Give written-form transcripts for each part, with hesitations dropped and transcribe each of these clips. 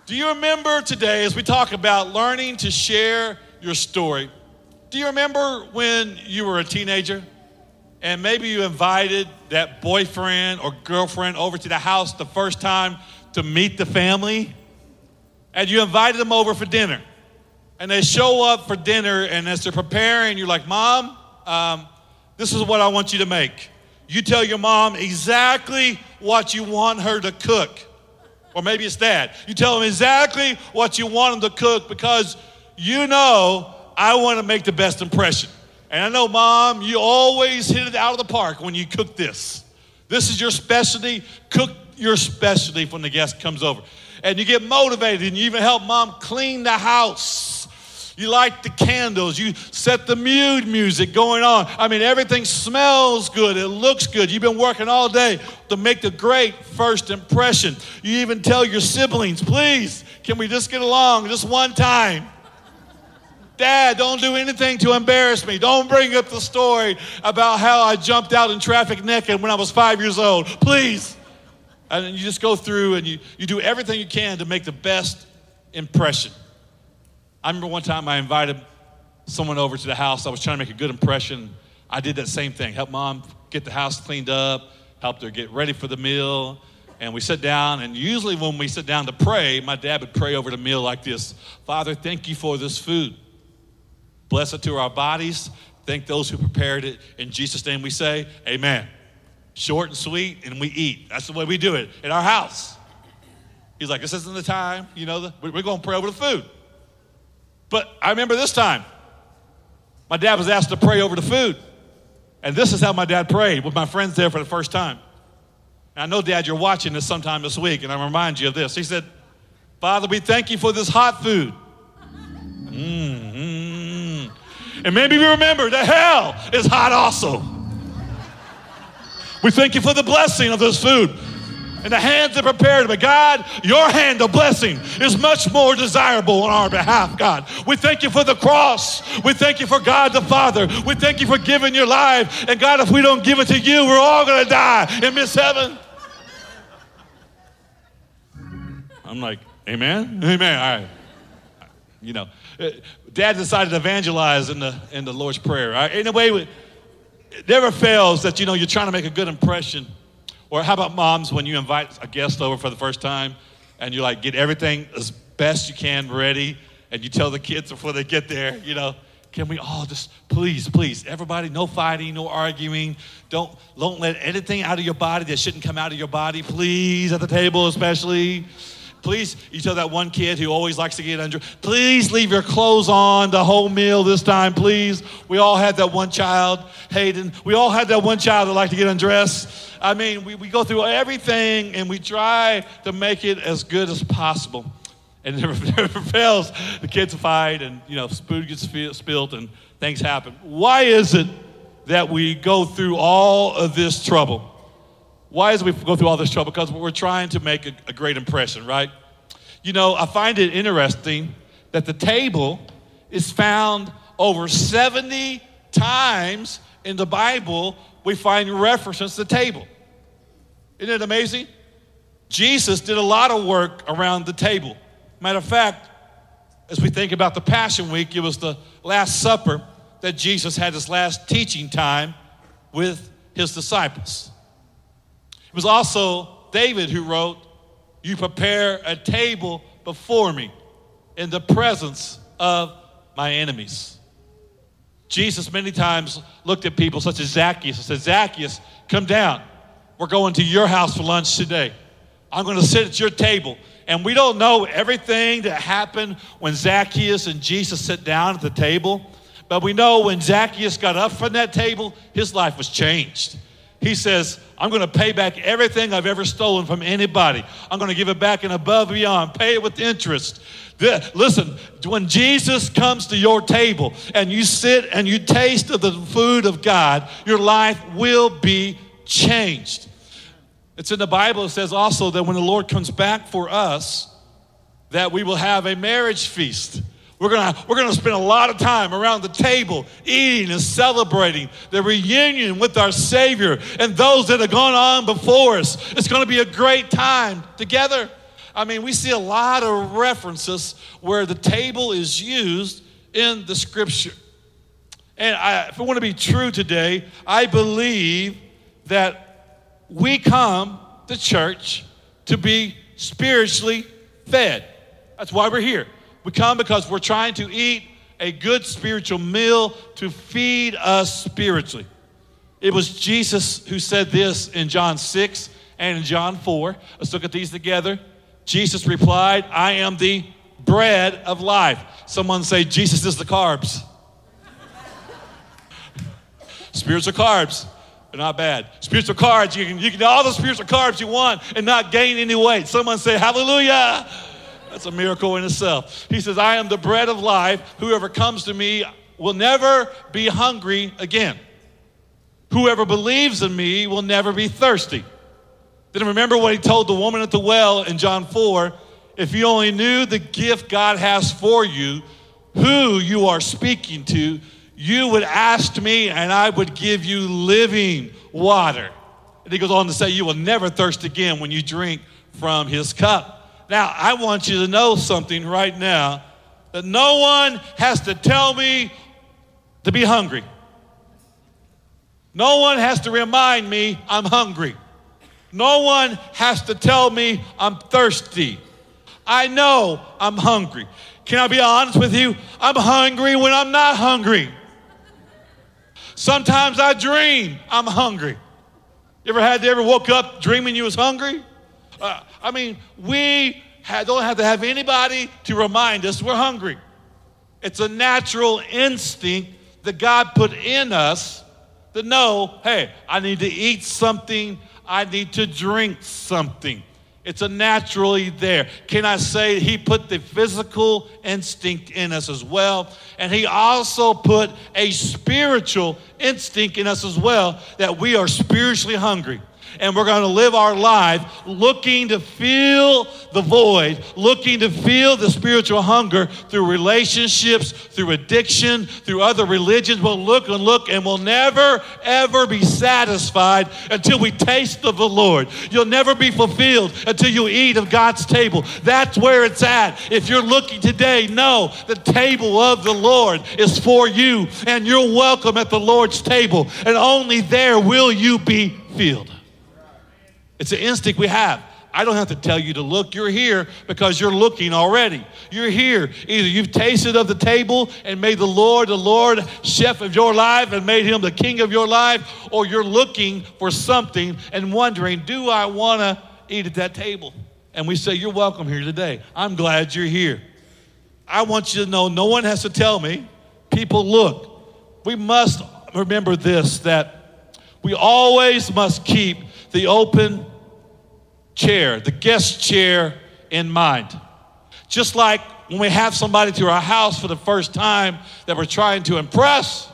Do you remember today, as we talk about learning to share your story, do you remember when you were a teenager and maybe you invited that boyfriend or girlfriend over to the house the first time to meet the family? And you invited them over for dinner. And they show up for dinner, and as they're preparing, you're like, Mom, this is what I want you to make. You tell your mom exactly what you want her to cook. Or maybe it's Dad. You tell them exactly what you want them to cook because you know I want to make the best impression. And I know, Mom, you always hit it out of the park when you cook this. This is your specialty. Cook your specialty when the guest comes over. And you get motivated, and you even help Mom clean the house. You light the candles. You set the mood music going on. I mean, everything smells good. It looks good. You've been working all day to make the great first impression. You even tell your siblings, please, can we just get along just one time? Dad, don't do anything to embarrass me. Don't bring up the story about how I jumped out in traffic naked when I was 5 years old. Please. And you just go through and you do everything you can to make the best impression. I remember one time I invited someone over to the house. I was trying to make a good impression. I did that same thing. Helped Mom get the house cleaned up, helped her get ready for the meal. And we sit down, and usually when we sit down to pray, my dad would pray over the meal like this. Father, thank you for this food. Bless it to our bodies. Thank those who prepared it. In Jesus' name we say, amen. Short and sweet, and we eat. That's the way we do it in our house. He's like, this isn't the time. You know, we're going to pray over the food. But I remember this time, my dad was asked to pray over the food. And this is how my dad prayed with my friends there for the first time. And I know, Dad, you're watching this sometime this week, and I remind you of this. He said, Father, we thank you for this hot food. And maybe you remember that hell is hot also. We thank you for the blessing of this food and the hands that prepared it. But God, your hand of blessing is much more desirable on our behalf, God. We thank you for the cross. We thank you for God the Father. We thank you for giving your life. And God, if we don't give it to you, we're all going to die and miss heaven. I'm like, amen? Amen. All right. You know, Dad decided to evangelize in the Lord's Prayer. Right? In a way, it never fails that, you know, you're trying to make a good impression. Or how about moms when you invite a guest over for the first time and you like get everything as best you can ready and you tell the kids before they get there, you know, can we all just please, everybody, no fighting, no arguing. Don't let anything out of your body that shouldn't come out of your body, please, at the table especially. Please, you tell that one kid who always likes to get undressed, please leave your clothes on the whole meal this time, please. We all had that one child, Hayden. We all had that one child that liked to get undressed. I mean, we go through everything and we try to make it as good as possible. And it never fails. The kids fight and, you know, food gets spilled and things happen. Why is it that we go through all of this trouble? Why is it we go through all this trouble? Because we're trying to make a great impression, right? You know, I find it interesting that the table is found over 70 times in the Bible. We find references to the table. Isn't it amazing? Jesus did a lot of work around the table. Matter of fact, as we think about the Passion Week, it was the Last Supper that Jesus had his last teaching time with his disciples. It was also David who wrote, you prepare a table before me in the presence of my enemies. Jesus many times looked at people such as Zacchaeus and said, Zacchaeus, come down. We're going to your house for lunch today. I'm going to sit at your table. And we don't know everything that happened when Zacchaeus and Jesus sat down at the table. But we know when Zacchaeus got up from that table, his life was changed. He says, I'm going to pay back everything I've ever stolen from anybody. I'm going to give it back and above and beyond, pay it with interest. Listen, when Jesus comes to your table and you sit and you taste of the food of God, your life will be changed. It's in the Bible. It says also that when the Lord comes back for us, that we will have a marriage feast. We're gonna spend a lot of time around the table eating and celebrating the reunion with our Savior and those that have gone on before us. It's going to be a great time together. I mean, we see a lot of references where the table is used in the scripture. And if I want to be true today, I believe that we come to church to be spiritually fed. That's why we're here. We come because we're trying to eat a good spiritual meal to feed us spiritually. It was Jesus who said this in John 6 and in John 4. Let's look at these together. Jesus replied, I am the bread of life. Someone say, Jesus is the carbs. Spiritual carbs are not bad. Spiritual carbs, you can eat all the spiritual carbs you want and not gain any weight. Someone say, hallelujah. That's a miracle in itself. He says, I am the bread of life. Whoever comes to me will never be hungry again. Whoever believes in me will never be thirsty. Then remember what he told the woman at the well in John 4. If you only knew the gift God has for you, who you are speaking to, you would ask me and I would give you living water. And he goes on to say, you will never thirst again when you drink from his cup. Now, I want you to know something right now, that no one has to tell me to be hungry. No one has to remind me I'm hungry. No one has to tell me I'm thirsty. I know I'm hungry. Can I be honest with you? I'm hungry when I'm not hungry. Sometimes I dream I'm hungry. You ever woke up dreaming you was hungry? We don't have to have anybody to remind us we're hungry. It's a natural instinct that God put in us to know, hey, I need to eat something. I need to drink something. It's a naturally there. Can I say he put the physical instinct in us as well? And he also put a spiritual instinct in us as well, that we are spiritually hungry. And we're going to live our life looking to fill the void, looking to fill the spiritual hunger through relationships, through addiction, through other religions. We'll look and we'll never, ever be satisfied until we taste of the Lord. You'll never be fulfilled until you eat of God's table. That's where it's at. If you're looking today, know the table of the Lord is for you, and you're welcome at the Lord's table, and only there will you be filled. It's an instinct we have. I don't have to tell you to look. You're here because you're looking already. You're here. Either you've tasted of the table and made the Lord chef of your life and made him the king of your life, or you're looking for something and wondering, do I want to eat at that table? And we say, you're welcome here today. I'm glad you're here. I want you to know no one has to tell me. People look. We must remember this, that we always must keep the open chair, the guest chair in mind. Just like when we have somebody to our house for the first time that we're trying to impress,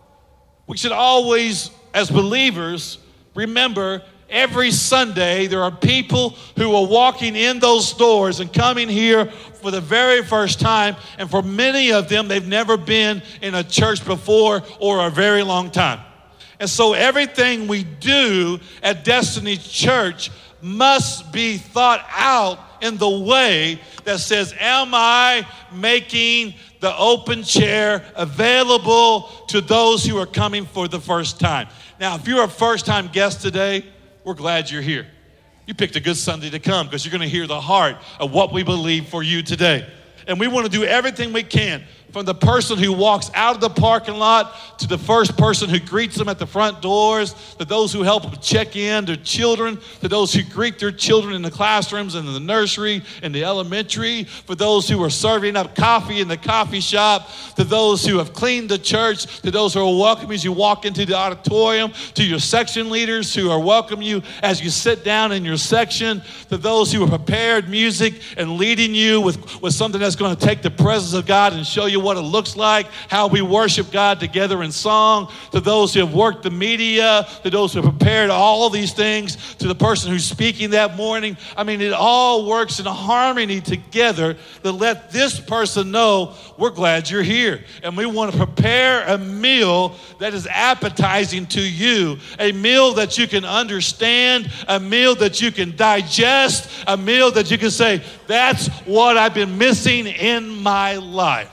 we should always, as believers, remember every Sunday there are people who are walking in those doors and coming here for the very first time, and for many of them, they've never been in a church before or a very long time. And so everything we do at Destiny Church must be thought out in the way that says, am I making the open chair available to those who are coming for the first time? Now, if you're a first-time guest today, we're glad you're here. You picked a good Sunday to come because you're going to hear the heart of what we believe for you today. And we want to do everything we can, from the person who walks out of the parking lot to the first person who greets them at the front doors, to those who help them check in their children, to those who greet their children in the classrooms and in the nursery and the elementary, for those who are serving up coffee in the coffee shop, to those who have cleaned the church, to those who are welcoming as you walk into the auditorium, to your section leaders who are welcoming you as you sit down in your section, to those who have prepared music and leading you with something that's going to take the presence of God and show you what it looks like, how we worship God together in song, to those who have worked the media, to those who have prepared all of these things, to the person who's speaking that morning. I mean, it all works in harmony together to let this person know we're glad you're here. And we want to prepare a meal that is appetizing to you, a meal that you can understand, a meal that you can digest, a meal that you can say, that's what I've been missing in my life.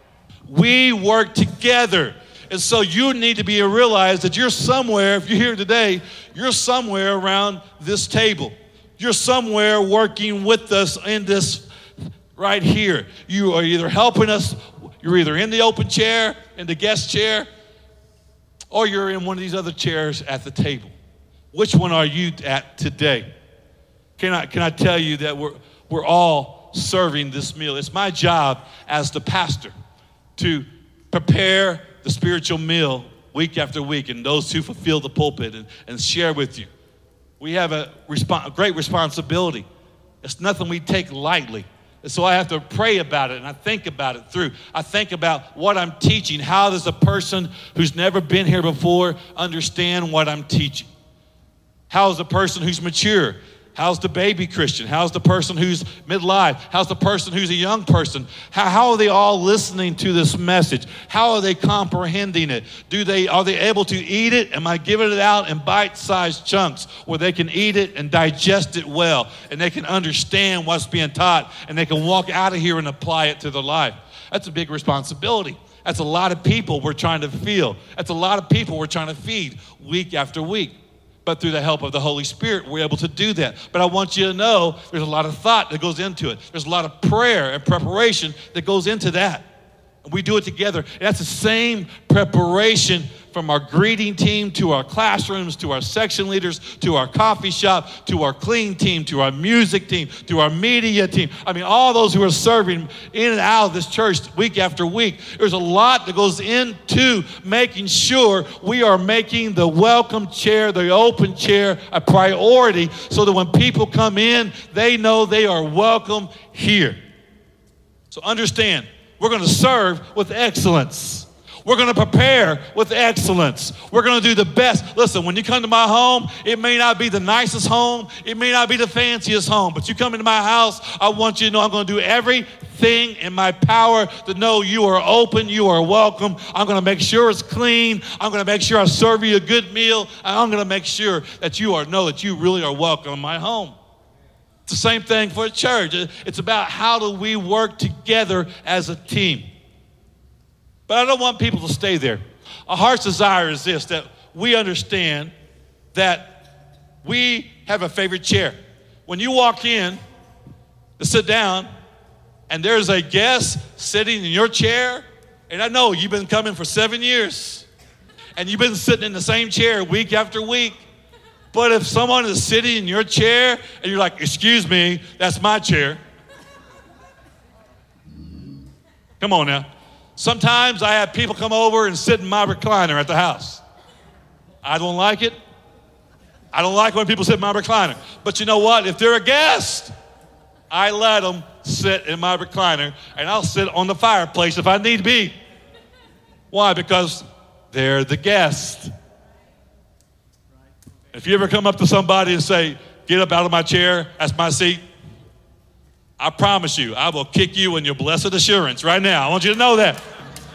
We work together. And so you need to realize that you're somewhere, if you're here today, you're somewhere around this table. You're somewhere working with us in this right here. You are either helping us, you're either in the open chair, in the guest chair, or you're in one of these other chairs at the table. Which one are you at today? Can I tell you that we're all serving this meal? It's my job as the pastor to prepare the spiritual meal week after week, and those who fulfill the pulpit and share with you. We have a great responsibility. It's nothing we take lightly. And so I have to pray about it, and I think about it through. I think about what I'm teaching. How does a person who's never been here before understand what I'm teaching? How is a person who's mature? How's the baby Christian? How's the person who's midlife? How's the person who's a young person? How are they all listening to this message? How are they comprehending it? Are they able to eat it? Am I giving it out in bite-sized chunks where they can eat it and digest it well, and they can understand what's being taught, and they can walk out of here and apply it to their life? That's a big responsibility. That's a lot of people we're trying to feel. That's a lot of people we're trying to feed week after week. But through the help of the Holy Spirit, we're able to do that. But I want you to know there's a lot of thought that goes into it. There's a lot of prayer and preparation that goes into that. And we do it together. And that's the same preparation from our greeting team to our classrooms, to our section leaders, to our coffee shop, to our clean team, to our music team, to our media team. I mean, all those who are serving in and out of this church week after week. There's a lot that goes into making sure we are making the welcome chair, the open chair, a priority so that when people come in, they know they are welcome here. So understand, we're going to serve with excellence. We're going to prepare with excellence. We're going to do the best. Listen, when you come to my home, it may not be the nicest home. It may not be the fanciest home. But you come into my house, I want you to know I'm going to do everything in my power to know you are open, you are welcome. I'm going to make sure it's clean. I'm going to make sure I serve you a good meal. And I'm going to make sure that know that you really are welcome in my home. It's the same thing for a church. It's about how do we work together as a team. But I don't want people to stay there. Our heart's desire is this, that we understand that we have a favorite chair. When you walk in to sit down and there's a guest sitting in your chair, and I know you've been coming for 7 years and you've been sitting in the same chair week after week. But if someone is sitting in your chair and you're like, excuse me, that's my chair. Come on now. Sometimes I have people come over and sit in my recliner at the house. I don't like it. I don't like when people sit in my recliner. But you know what? If they're a guest, I let them sit in my recliner, and I'll sit on the fireplace if I need to be. Why? Because they're the guest. If you ever come up to somebody and say, get up out of my chair, that's my seat, I promise you, I will kick you in your blessed assurance right now. I want you to know that.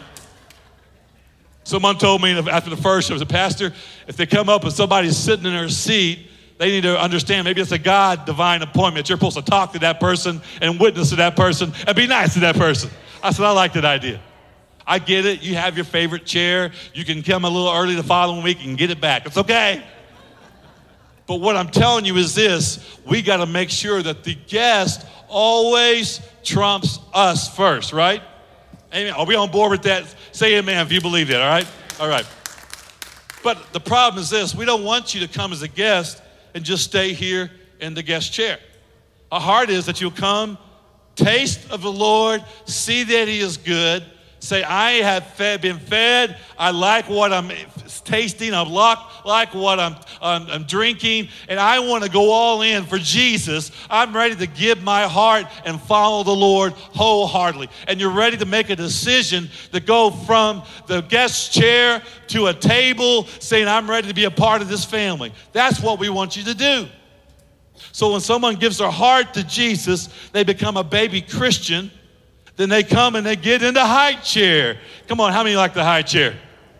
Someone told me after the first, it was a pastor, if they come up and somebody's sitting in their seat, they need to understand maybe it's a God divine appointment. You're supposed to talk to that person and witness to that person and be nice to that person. I said, I like that idea. I get it. You have your favorite chair. You can come a little early the following week and get it back. It's okay. But what I'm telling you is this, we got to make sure that the guest always trumps us first, right? Amen. Are we on board with that? Say amen if you believe that, all right? All right. But the problem is this, we don't want you to come as a guest and just stay here in the guest chair. Our heart is that you'll come, taste of the Lord, see that he is good, Say, I have been fed. I like what I'm tasting. I like what I'm drinking. And I want to go all in for Jesus. I'm ready to give my heart and follow the Lord wholeheartedly. And you're ready to make a decision to go from the guest chair to a table saying, I'm ready to be a part of this family. That's what we want you to do. So when someone gives their heart to Jesus, they become a baby Christian. Then they come and they get in the high chair. Come on, how many like the high chair?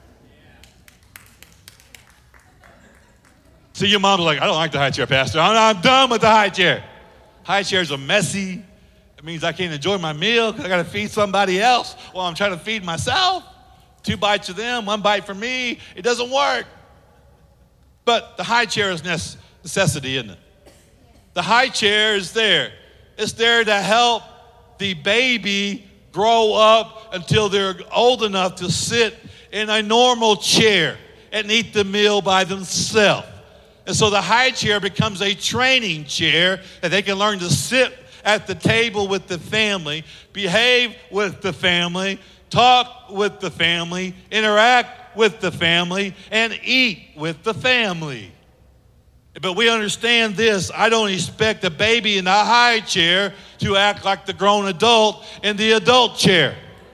See, your mom's like, I don't like the high chair, Pastor. I'm done with the high chair. High chairs are messy. It means I can't enjoy my meal because I got to feed somebody else while I'm trying to feed myself. 2 bites of them, 1 bite for me. It doesn't work. But the high chair is necessity, isn't it? The high chair is there. It's there to help the baby grow up until they're old enough to sit in a normal chair and eat the meal by themselves. And so the high chair becomes a training chair that they can learn to sit at the table with the family, behave with the family, talk with the family, interact with the family, and eat with the family. But we understand this. I don't expect a baby in the high chair to act like the grown adult in the adult chair.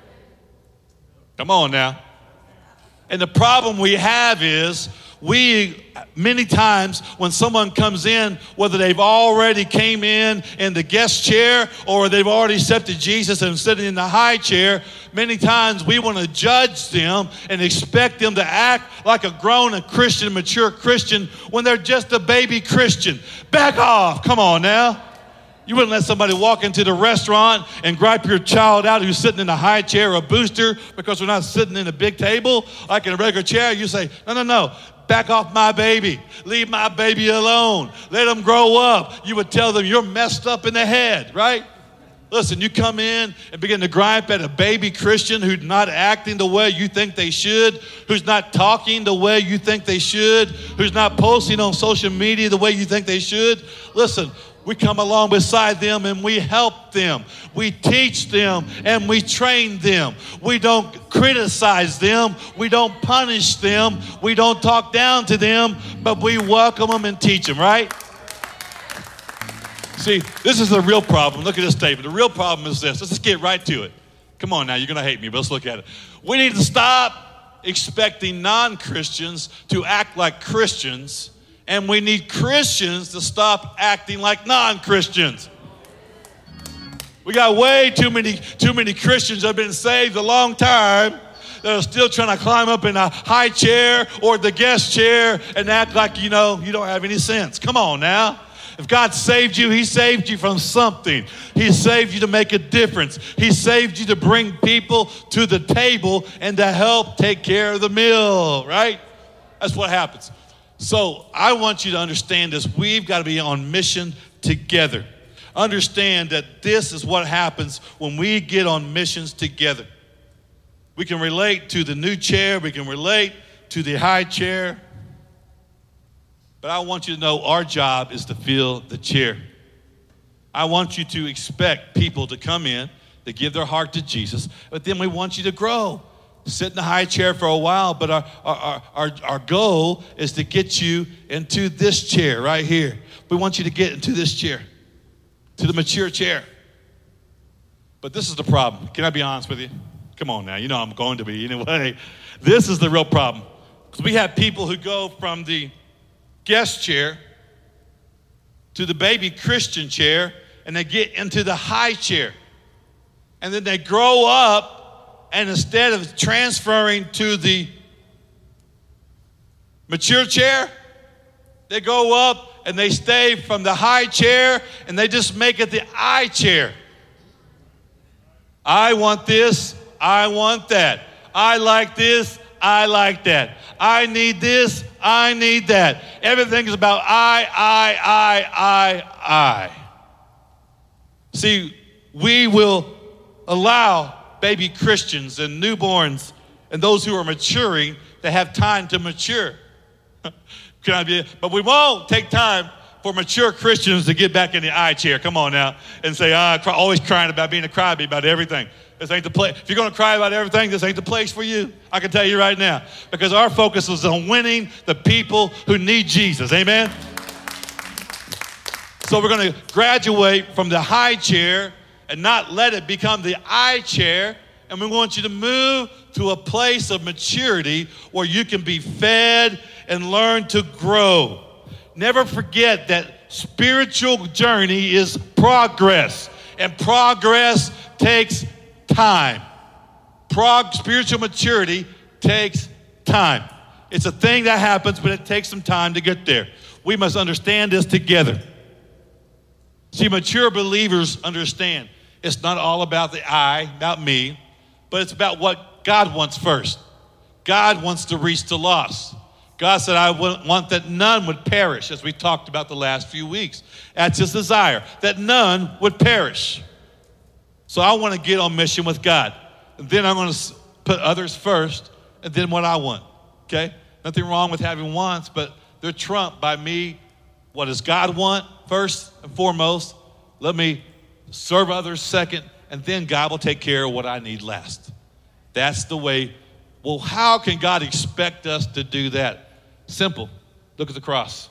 Come on now. And the problem we have is many times when someone comes in, whether they've already came in the guest chair or they've already accepted Jesus and sitting in the high chair, many times we want to judge them and expect them to act like a grown, a Christian, mature Christian when they're just a baby Christian. Back off. Come on now. You wouldn't let somebody walk into the restaurant and gripe your child out who's sitting in a high chair or a booster because we're not sitting in a big table like in a regular chair. You say, no. Back off my baby. Leave my baby alone. Let them grow up. You would tell them you're messed up in the head, right? Listen, you come in and begin to gripe at a baby Christian who's not acting the way you think they should, who's not talking the way you think they should, who's not posting on social media the way you think they should. Listen, we come along beside them and we help them. We teach them and we train them. We don't criticize them. We don't punish them. We don't talk down to them, but we welcome them and teach them, right? See, this is the real problem. Look at this statement. The real problem is this. Let's just get right to it. Come on now, you're going to hate me, but let's look at it. We need to stop expecting non-Christians to act like Christians, and we need Christians to stop acting like non-Christians. We got way too many Christians that have been saved a long time that are still trying to climb up in a high chair or the guest chair and act like, you don't have any sense. Come on now. If God saved you, he saved you from something. He saved you to make a difference. He saved you to bring people to the table and to help take care of the meal, right? That's what happens. So I want you to understand this. We've got to be on mission together. Understand that this is what happens when we get on missions together. We can relate to the new chair. We can relate to the high chair. But I want you to know our job is to fill the chair. I want you to expect people to come in, to give their heart to Jesus, but then we want you to grow. Sit in the high chair for a while, but our goal is to get you into this chair right here. We want you to get into this chair, to the mature chair. But this is the problem. Can I be honest with you? Come on now, I'm going to be anyway. This is the real problem. Because we have people who go from the guest chair to the baby Christian chair, and they get into the high chair. And then they grow up, and instead of transferring to the mature chair, they go up and they stay from the high chair and they just make it the I chair. I want this, I want that. I like this, I like that. I need this, I need that. Everything is about I. See, we will allow baby Christians and newborns and those who are maturing to have time to mature. But we won't take time for mature Christians to get back in the I chair. Come on now. And say, always crying about being a crybaby about everything. This ain't the place. If you're going to cry about everything, this ain't the place for you. I can tell you right now. Because our focus is on winning the people who need Jesus. Amen? So we're going to graduate from the high chair and not let it become the I chair. And we want you to move to a place of maturity where you can be fed and learn to grow. Never forget that spiritual journey is progress, and progress takes time. Spiritual maturity takes time. It's a thing that happens, but it takes some time to get there. We must understand this together. See, mature believers understand it's not all about the I, about me, but it's about what God wants first. God wants to reach the lost. God said, I want that none would perish, as we talked about the last few weeks. That's his desire, that none would perish. So I want to get on mission with God. And then I'm going to put others first, and then what I want, okay? Nothing wrong with having wants, but they're trumped by me. What does God want first and foremost? Let me serve others second, and then God will take care of what I need last. That's the way. Well, how can God expect us to do that? Simple. Look at the cross.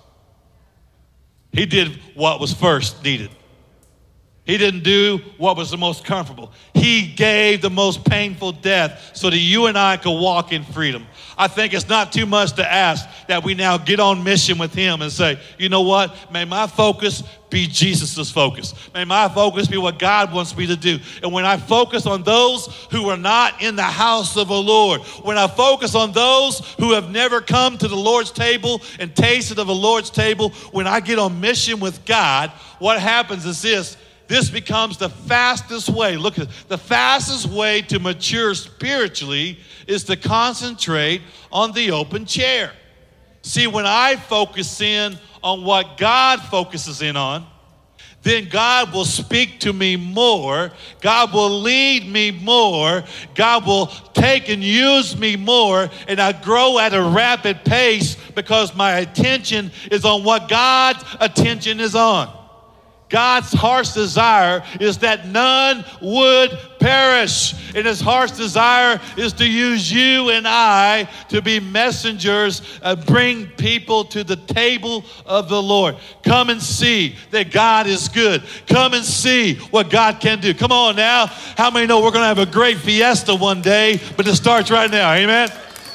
He did what was first needed. He didn't do what was the most comfortable. He gave the most painful death so that you and I could walk in freedom. I think it's not too much to ask that we now get on mission with him and say, you know what? May my focus be Jesus' focus. May my focus be what God wants me to do. And when I focus on those who are not in the house of the Lord, when I focus on those who have never come to the Lord's table and tasted of the Lord's table, when I get on mission with God, what happens is this becomes the fastest way. Look, the fastest way to mature spiritually is to concentrate on the open chair. See, when I focus in on what God focuses in on, then God will speak to me more. God will lead me more. God will take and use me more. And I grow at a rapid pace because my attention is on what God's attention is on. God's heart's desire is that none would perish. And his heart's desire is to use you and I to be messengers and bring people to the table of the Lord. Come and see that God is good. Come and see what God can do. Come on now. How many know we're going to have a great fiesta one day, but it starts right now. Amen?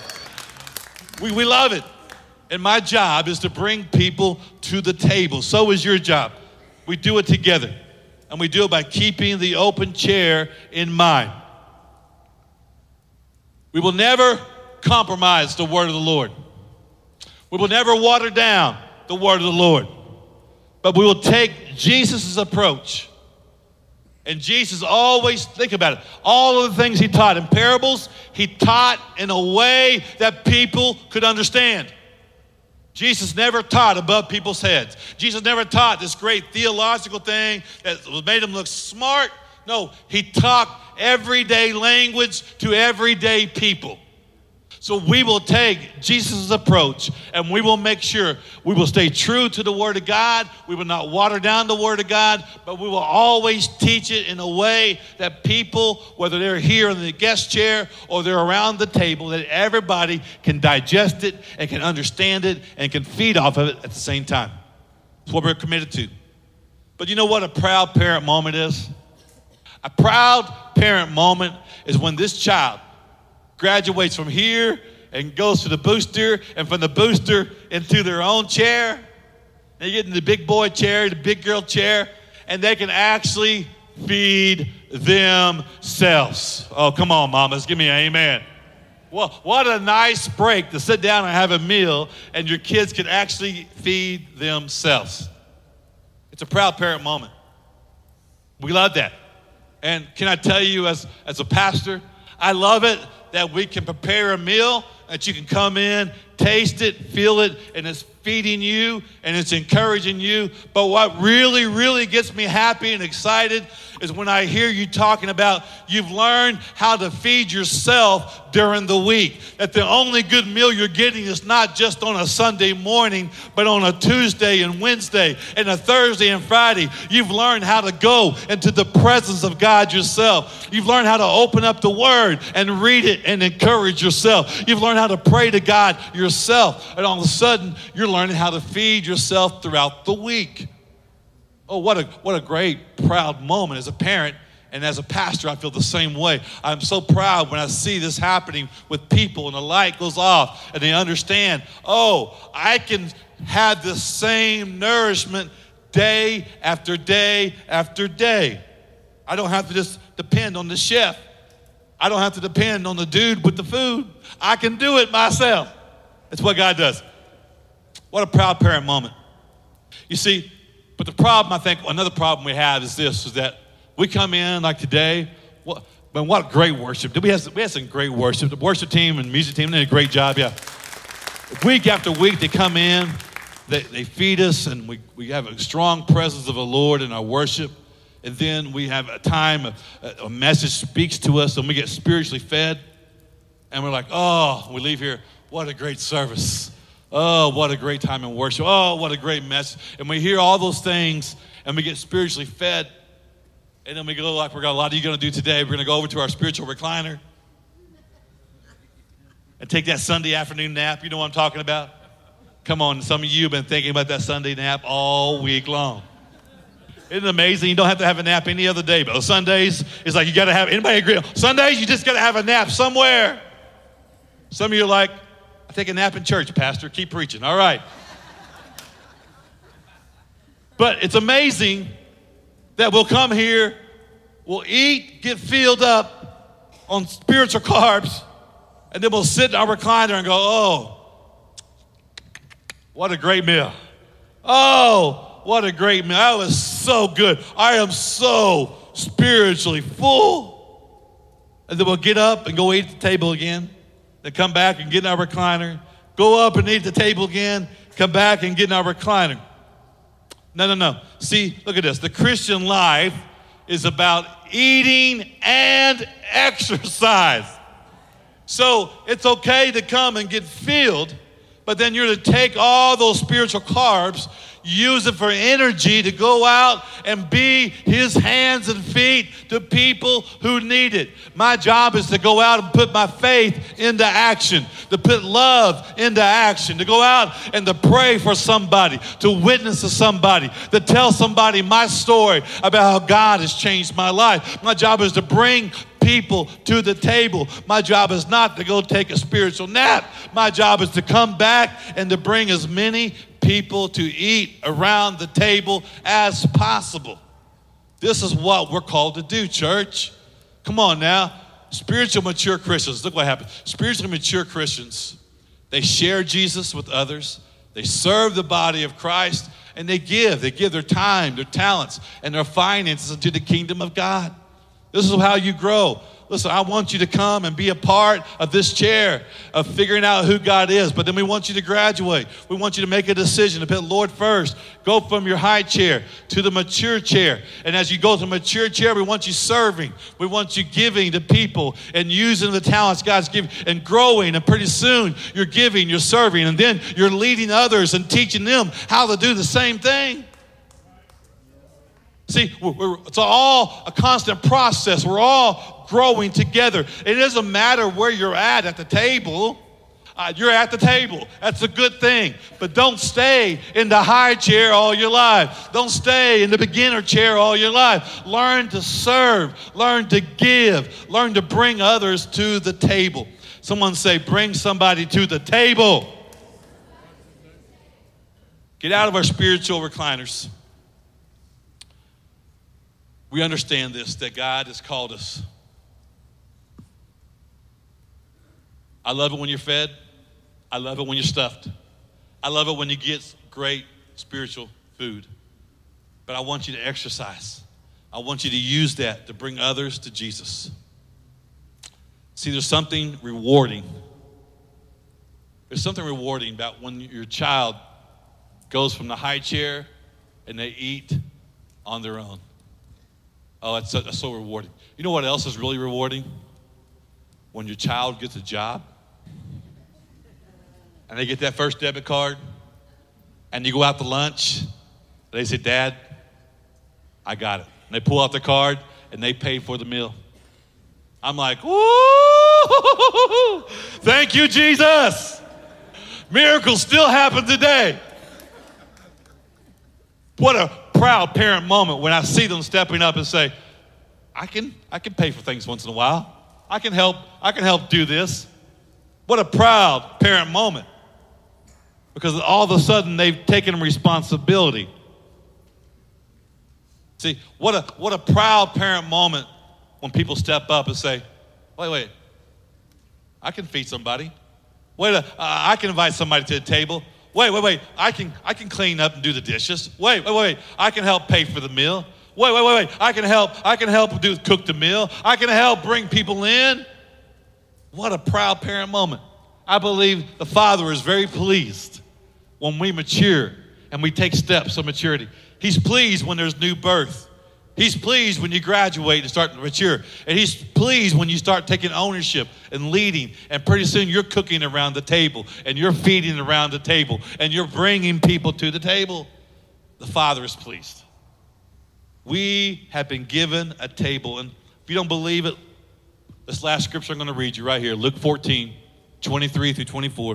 We love it. And my job is to bring people to the table. So is your job. We do it together, and we do it by keeping the open chair in mind. We will never compromise the word of the Lord. We will never water down the word of the Lord, but we will take Jesus' approach. And Jesus always, think about it, all of the things he taught in parables, he taught in a way that people could understand. Jesus never taught above people's heads. Jesus never taught this great theological thing that made him look smart. No, he taught everyday language to everyday people. So we will take Jesus' approach, and we will make sure we will stay true to the Word of God. We will not water down the Word of God, but we will always teach it in a way that people, whether they're here in the guest chair or they're around the table, that everybody can digest it and can understand it and can feed off of it at the same time. That's what we're committed to. But you know what a proud parent moment is? A proud parent moment is when this child graduates from here and goes to the booster, and from the booster into their own chair. They get in the big boy chair, the big girl chair, and they can actually feed themselves. Oh, come on, mamas, give me an amen. Well, what a nice break to sit down and have a meal, and your kids can actually feed themselves. It's a proud parent moment. We love that. And can I tell you, as a pastor, I love it that we can prepare a meal that you can come in, taste it, feel it, and it's feeding you and it's encouraging you. But what really, really gets me happy and excited is when I hear you talking about you've learned how to feed yourself during the week. That the only good meal you're getting is not just on a Sunday morning, but on a Tuesday and Wednesday and a Thursday and Friday. You've learned how to go into the presence of God yourself. You've learned how to open up the Word and read it and encourage yourself. You've learned how to pray to God yourself. And all of a sudden, you're learning how to feed yourself throughout the week. Oh, what a great, proud moment. As a parent and as a pastor, I feel the same way. I'm so proud when I see this happening with people and the light goes off and they understand, oh, I can have the same nourishment day after day after day. I don't have to just depend on the chef. I don't have to depend on the dude with the food. I can do it myself. That's what God does. What a proud parent moment. You see, but the problem, I think, another problem we have is this, is that we come in like today, what great worship. We had some great worship. The worship team and music team, they did a great job, yeah. Week after week, they come in, they feed us, and we have a strong presence of the Lord in our worship. And then we have a time, a message speaks to us, and we get spiritually fed. And we're like, oh, we leave here, what a great service. Oh, what a great time in worship. Oh, what a great message. And we hear all those things, and we get spiritually fed. And then we go like, we're got a lot of you going to do today. We're going to go over to our spiritual recliner and take that Sunday afternoon nap. You know what I'm talking about? Come on, some of you have been thinking about that Sunday nap all week long. Isn't it amazing? You don't have to have a nap any other day. But on Sundays, it's like you got to have, anybody agree? Sundays, you just got to have a nap somewhere. Some of you are like, I take a nap in church, Pastor. Keep preaching. All right. But it's amazing that we'll come here, we'll eat, get filled up on spiritual carbs, and then we'll sit in our recliner and go, oh, what a great meal. Oh, what a great meal. That was so good. I am so spiritually full. And then we'll get up and go eat at the table again. Then come back and get in our recliner. Go up and eat at the table again. Come back and get in our recliner. No. See, look at this. The Christian life is about eating and exercise. So it's okay to come and get filled, but then you're to take all those spiritual carbs, use it for energy to go out and be his hands and feet to people who need it. My job is to go out and put my faith into action, to put love into action, to go out and to pray for somebody, to witness to somebody, to tell somebody my story about how God has changed my life. My job is to bring people to the table. My job is not to go take a spiritual nap. My job is to come back and to bring as many people to eat around the table as possible. This is what we're called to do, church. Come on now. Spiritual mature Christians, look what happened. Spiritually mature Christians, they share Jesus with others. They serve the body of Christ, and they give their time, their talents, and their finances into the kingdom of God. This is how you grow. Listen, I want you to come and be a part of this chair of figuring out who God is. But then we want you to graduate. We want you to make a decision to put Lord first. Go from your high chair to the mature chair. And as you go to the mature chair, we want you serving. We want you giving to people and using the talents God's given and growing. And pretty soon you're giving, you're serving, and then you're leading others and teaching them how to do the same thing. See, it's all a constant process. We're all growing together. It doesn't matter where you're at the table. You're at the table. That's a good thing. But don't stay in the high chair all your life. Don't stay in the beginner chair all your life. Learn to serve. Learn to give. Learn to bring others to the table. Someone say, bring somebody to the table. Get out of our spiritual recliners. We understand this, that God has called us. I love it when you're fed. I love it when you're stuffed. I love it when you get great spiritual food. But I want you to exercise. I want you to use that to bring others to Jesus. See, there's something rewarding. There's something rewarding about when your child goes from the high chair and they eat on their own. Oh, that's so rewarding. You know what else is really rewarding? When your child gets a job and they get that first debit card and you go out to lunch, they say, Dad, I got it. And they pull out the card and they pay for the meal. I'm like, woo! Thank you, Jesus. Miracles still happen today. What a proud parent moment when I see them stepping up and say, I can pay for things once in a while. I can help do this. What a proud parent moment. Because all of a sudden they've taken responsibility. See, what a proud parent moment when people step up and say, wait, I can feed somebody. I can invite somebody to the table. Wait, I can clean up and do the dishes. Wait, I can help pay for the meal. Wait, I can help cook the meal. I can help bring people in. What a proud parent moment. I believe the Father is very pleased when we mature and we take steps of maturity. He's pleased when there's new birth. He's pleased when you graduate and start to mature. And he's pleased when you start taking ownership and leading. And pretty soon you're cooking around the table and you're feeding around the table and you're bringing people to the table. The Father is pleased. We have been given a table. And if you don't believe it, this last scripture I'm going to read you right here. Luke 14, 23 through 24.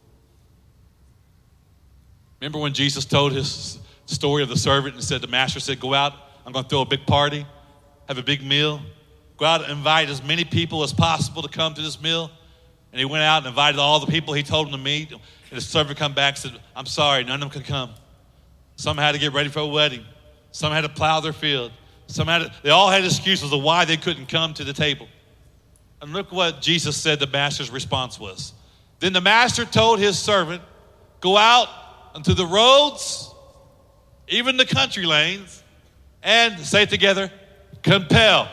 Remember when Jesus told his story of the servant and said, the master said, go out. I'm going to throw a big party, have a big meal, go out and invite as many people as possible to come to this meal. And he went out and invited all the people he told them to meet. And the servant come back and said, I'm sorry, none of them could come. Some had to get ready for a wedding. Some had to plow their field. They all had excuses of why they couldn't come to the table. And look what Jesus said the master's response was. Then the master told his servant, go out onto the roads, even the country lanes, and say it together, compel.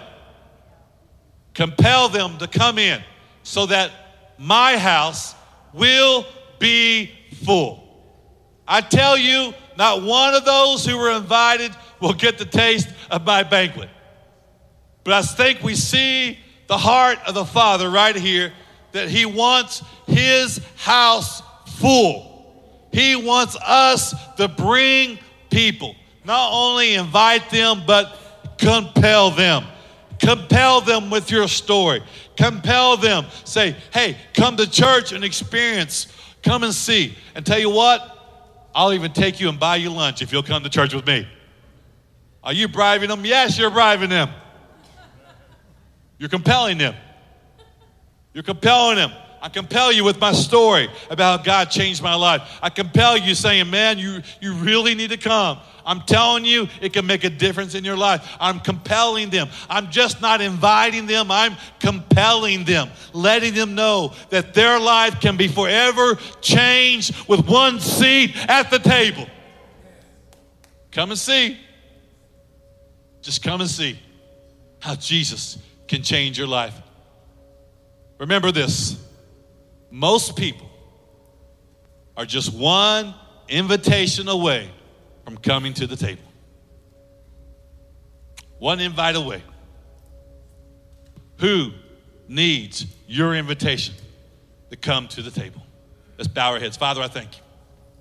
Compel them to come in so that my house will be full. I tell you, not one of those who were invited will get the taste of my banquet. But I think we see the heart of the Father right here, that he wants his house full. He wants us to bring people. Not only invite them, but compel them. Compel them with your story. Compel them. Say, hey, come to church and experience. Come and see. And tell you what, I'll even take you and buy you lunch if you'll come to church with me. Are you bribing them? Yes, you're bribing them. You're compelling them. You're compelling them. I compel you with my story about how God changed my life. I compel you saying, man, you really need to come. I'm telling you, it can make a difference in your life. I'm compelling them. I'm just not inviting them. I'm compelling them, letting them know that their life can be forever changed with one seat at the table. Come and see. Just come and see how Jesus can change your life. Remember this. Most people are just one invitation away from coming to the table. One invite away. Who needs your invitation to come to the table? Let's bow our heads. Father, I thank you.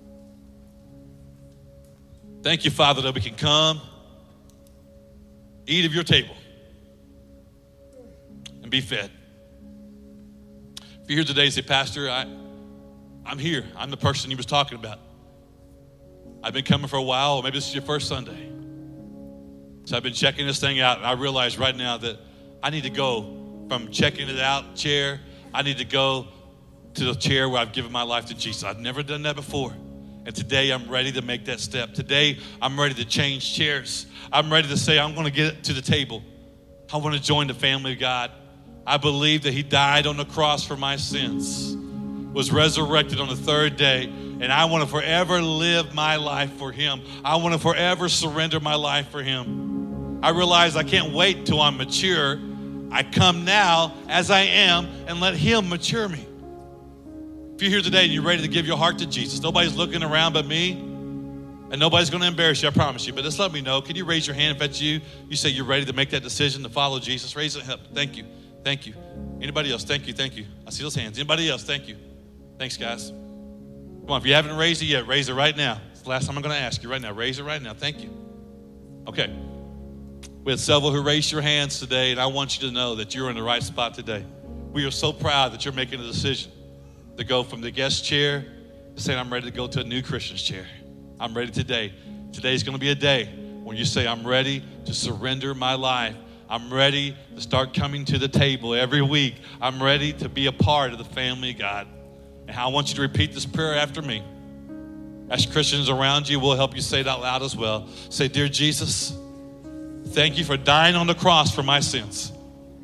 Thank you, Father, that we can come, eat of your table, and be fed. If you're here today and say, Pastor, I'm here. I'm the person he was talking about. I've been coming for a while, or maybe this is your first Sunday. So I've been checking this thing out, and I realize right now that I need to go from checking it out chair, I need to go to the chair where I've given my life to Jesus. I've never done that before. And today I'm ready to make that step. Today I'm ready to change chairs. I'm ready to say I'm going to get to the table. I want to join the family of God. I believe that he died on the cross for my sins, was resurrected on the third day, and I want to forever live my life for him. I want to forever surrender my life for him. I realize I can't wait till I'm mature. I come now as I am and let him mature me. If you're here today and you're ready to give your heart to Jesus, nobody's looking around but me. And nobody's going to embarrass you, I promise you. But just let me know. Can you raise your hand if that's you? You say you're ready to make that decision to follow Jesus. Raise it up. Thank you. Thank you. Anybody else? Thank you. Thank you. I see those hands. Anybody else? Thank you. Thanks, guys. Come on, if you haven't raised it yet, raise it right now. It's the last time I'm going to ask you right now. Raise it right now. Thank you. Okay. We had several who raised your hands today, and I want you to know that you're in the right spot today. We are so proud that you're making a decision to go from the guest chair to saying, I'm ready to go to a new Christian's chair. I'm ready today. Today's going to be a day when you say, I'm ready to surrender my life. I'm ready to start coming to the table every week. I'm ready to be a part of the family of God. And I want you to repeat this prayer after me. As Christians around you, we'll help you say it out loud as well. Say, Dear Jesus, thank you for dying on the cross for my sins.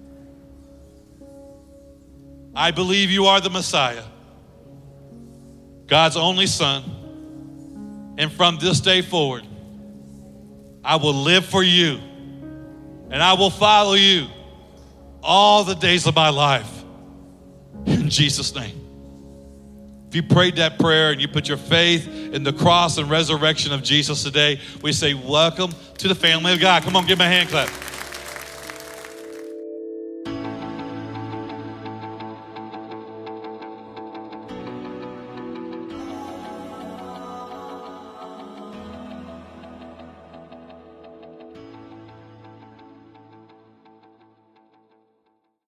I believe you are the Messiah, God's only Son. And from this day forward, I will live for you and I will follow you all the days of my life. In Jesus' name. If you prayed that prayer and you put your faith in the cross and resurrection of Jesus today, we say, welcome to the family of God. Come on, give me a hand clap.